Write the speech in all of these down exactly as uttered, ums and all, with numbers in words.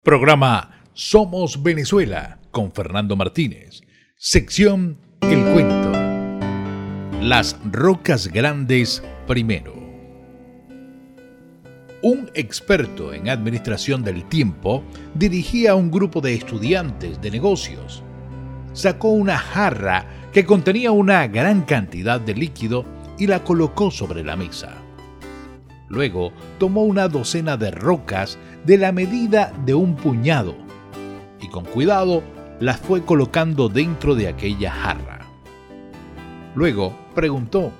Programa Somos Venezuela con Fernando Martínez. Sección El Cuento. Las rocas grandes primero. Un experto en administración del tiempo dirigía a un grupo de estudiantes de negocios. Sacó una jarra que contenía una gran cantidad de líquido y la colocó sobre la mesa. Luego tomó una docena de rocas de la medida de un puñado y con cuidado las fue colocando dentro de aquella jarra. Luego preguntó: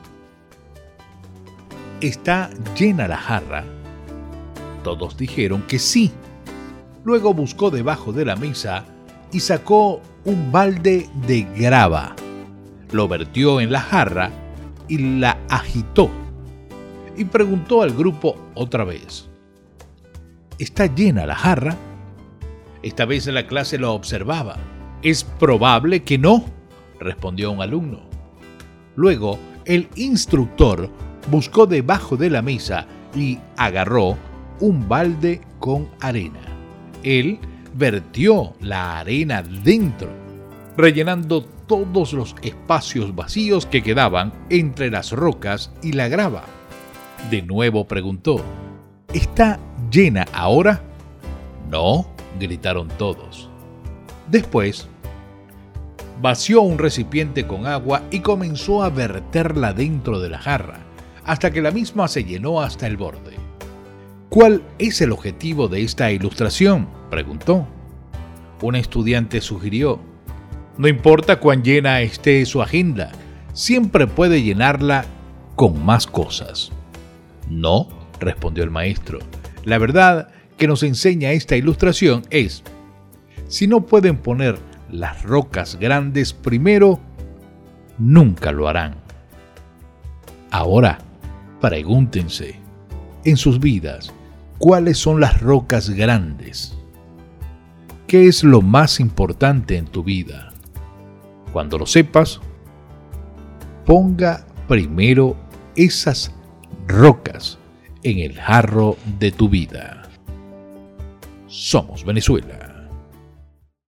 ¿está llena la jarra? Todos dijeron que sí. Luego buscó debajo de la mesa y sacó un balde de grava. Lo vertió en la jarra y la agitó. Y preguntó al grupo otra vez: ¿está llena la jarra? Esta vez la clase lo observaba. «Es probable que no», respondió un alumno. Luego el instructor buscó debajo de la mesa y agarró un balde con arena. Él vertió la arena dentro, rellenando todos los espacios vacíos que quedaban entre las rocas y la grava. De nuevo preguntó: ¿está llena ahora? No, gritaron todos. Después, vació un recipiente con agua y comenzó a verterla dentro de la jarra, hasta que la misma se llenó hasta el borde. ¿Cuál es el objetivo de esta ilustración?, preguntó. Un estudiante sugirió: no importa cuán llena esté su agenda, siempre puede llenarla con más cosas. No, respondió el maestro. La verdad que nos enseña esta ilustración es: si no pueden poner las rocas grandes primero, nunca lo harán. Ahora, pregúntense en sus vidas, ¿cuáles son las rocas grandes? ¿Qué es lo más importante en tu vida? Cuando lo sepas, ponga primero esas rocas en el jarro de tu vida. Somos Venezuela.